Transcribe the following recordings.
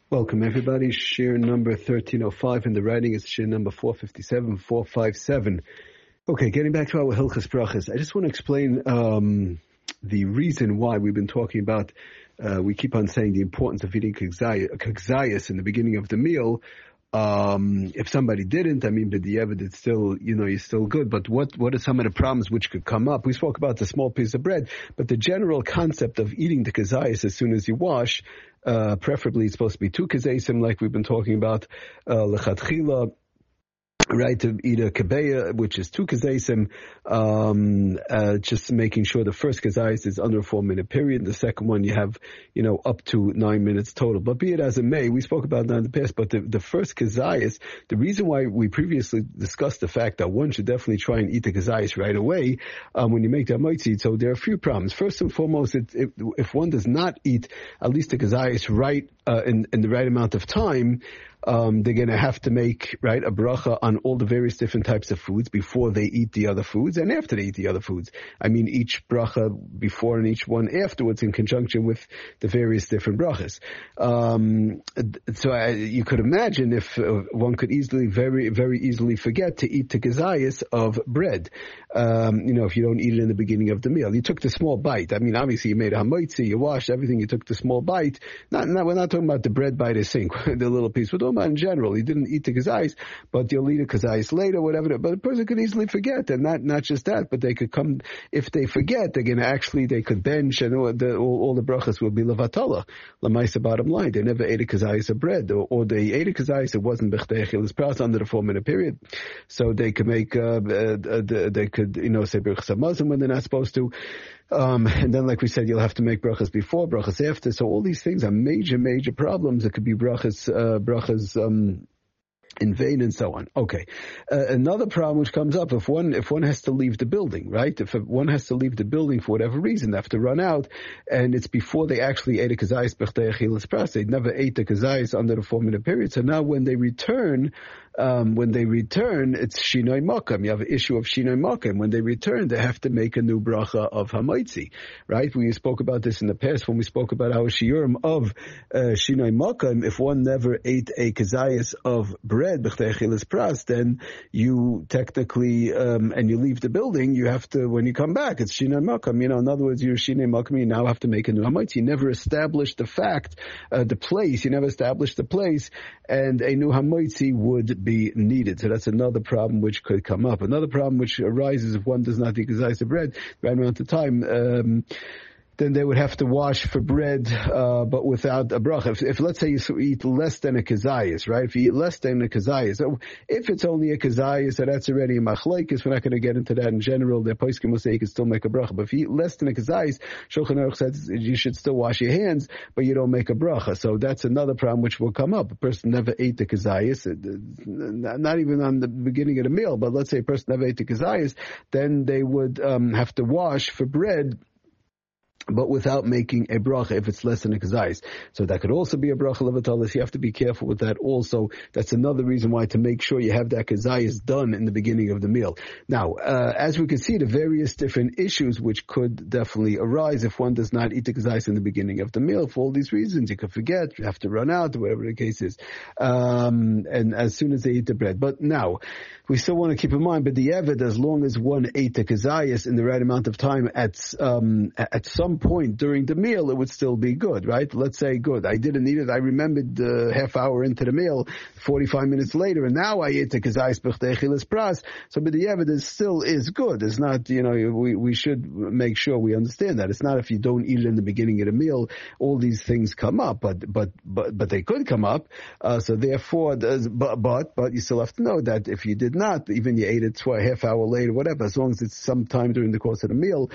Welcome, everybody. Shir number 1305, and the writing is shir number 457, 457. Okay, getting back to our Hilchas Brachas, I just want to explain the reason why we've been talking about, we keep on saying the importance of eating kagzayas in the beginning of the meal. If somebody didn't, but the evidence still, you're still good. But what are some of the problems which could come up? We spoke about the small piece of bread, but the general concept of eating the kazayas as soon as you wash, preferably it's supposed to be 2 kazesim, like we've been talking about, lechatchila, right, to eat a kabeya, which is 2 kazesim, just making sure the first kazayas is under a 4-minute period. The second one you have, up to 9 minutes total. But be it as it may, we spoke about that in the past, but the first kazayas, the reason why we previously discussed the fact that one should definitely try and eat the kazayas right away, when you make the hamaitzi, so there are a few problems. First and foremost, if one does not eat at least the kazayas right, in the right amount of time, they're going to have to make, right, a bracha on all the various different types of foods before they eat the other foods and after they eat the other foods. Each bracha before and each one afterwards in conjunction with the various different brachas. You could imagine if one could very, very easily forget to eat the kazayas of bread. If you don't eat it in the beginning of the meal. You took the small bite. Obviously you made a hamaitzi, you washed everything, you took the small bite. We're not talking about the bread by the sink, the little piece. We're talking about in general. You didn't eat the kazayas, but you'll eat a kazayas later, whatever. But a person could easily forget, and not just that, but they could come, if they forget, they could bench, and all the brachas will be levatala. Lamaisa, bottom line, they never ate a kazayas of bread, or they ate a kazayas, it wasn't b'chtei achilas pras under the 4-minute period. So they could make, they could, say brachas hamazon when they're not supposed to. And then, like we said, you'll have to make brachas before, brachas after. So all these things are major, major problems. It could be brachas in vain and so on. Okay. Another problem which comes up if one has to leave the building, right? If one has to leave the building for whatever reason, they have to run out, and it's before they actually ate a kazayas b'chtei achilas pras. They never ate the kazayas under the 4-minute period. So now when they return, it's shinoi makam. You have an issue of shinoi makam. When they return, they have to make a new bracha of hamaitzi, right? We spoke about this in the past when we spoke about our shiurim of shinoi makam. If one never ate a kazayas of bread, b'chtei achilas pras, then you technically, and you leave the building, you have to, when you come back, it's shinoi makam. In other words, you're shinoi makam, you now have to make a new hamaitzi. You never established the fact, the place, you never established the place, and a new hamaitzi would be needed. So that's another problem which could come up. Another problem which arises if one does not eat kazayas of bread right amount of time, then they would have to wash for bread, but without a bracha. If let's say you eat less than a kazayas, right? If you eat less than a kazayas, so if it's only a kazayas, so that's already a machlekes. We're not going to get into that in general. The poskim will say you can still make a bracha. But if you eat less than a kazayas, Shulchan Aruch says you should still wash your hands, but you don't make a bracha. So that's another problem which will come up. A person never ate the kazayas, not even on the beginning of the meal, but let's say a person never ate the kazayas, then they would have to wash for bread, but without making a bracha if it's less than a kazayas. So that could also be a bracha levatalis. You have to be careful with that also. That's another reason why to make sure you have that kazayas done in the beginning of the meal. Now, as we can see, the various different issues which could definitely arise if one does not eat the kazayas in the beginning of the meal. For all these reasons, you could forget, you have to run out, whatever the case is. And as soon as they eat the bread. But now, we still want to keep in mind, but the Eved, as long as one ate the kazayas in the right amount of time at some point during the meal, it would still be good, right? Let's say, good, I didn't eat it, I remembered half hour into the meal, 45 minutes later, and now I ate the kazayas b'chtei achilas pras, so but the Eved still is good. It's not, we should make sure we understand that. It's not if you don't eat it in the beginning of the meal, all these things come up, but they could come up, so therefore, but you still have to know that if you did not, even you ate it a half hour later, whatever, as long as it's sometime during the course of the meal,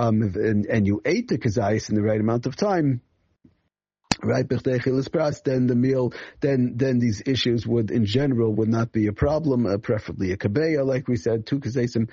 and you ate the kazayas in the right amount of time, right, b'chtei achilas pras, then the meal, then these issues would not be a problem, preferably a kabeya, like we said, 2 kazesim,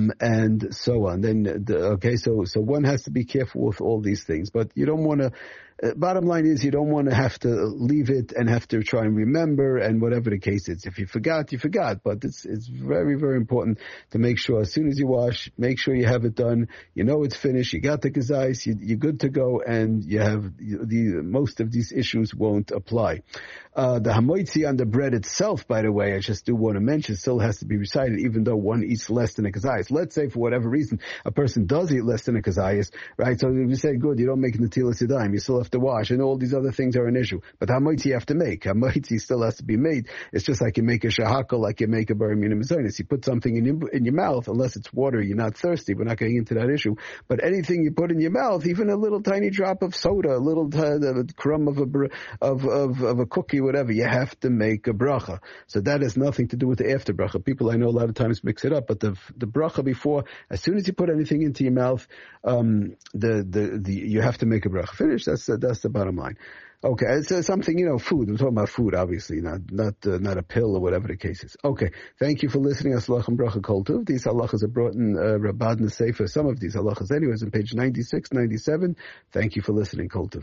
and so on. Then, so one has to be careful with all these things, but you don't want to bottom line is you don't want to have to leave it and have to try and remember, and whatever the case is. If you forgot, you forgot. But it's very, very important to make sure as soon as you wash, make sure you have it done. You know it's finished. You got the gezais. You're good to go, and you have most of these issues won't apply. The hamoitzi on the bread itself, by the way, I just do want to mention, still has to be recited, even though one eats less than a gezais. Let's say for whatever reason a person does eat less than a gezais, right? So we say, good, you don't make netilas yadayim, you still have to wash, and all these other things are an issue. But hamoitzi you have to make. Hamoitzi still has to be made. It's just like you make a shahakal, like you make a bar minim zaynis. You put something in your mouth, unless it's water, you're not thirsty. We're not getting into that issue. But anything you put in your mouth, even a little tiny drop of soda, a little crumb of a cookie, whatever, you have to make a bracha. So that has nothing to do with the after bracha. People I know a lot of times mix it up, but the bracha before, as soon as you put anything into your mouth, you have to make a bracha. Finish. That's the bottom line. Okay, it's something, food. I'm talking about food, obviously, not a pill or whatever the case is. Okay, thank you for listening. Aslach and bracha kol tov. These halachas are brought in Rabban Sefer. Some of these halachas, anyways, on page 96, 97. Thank you for listening. Kol tov.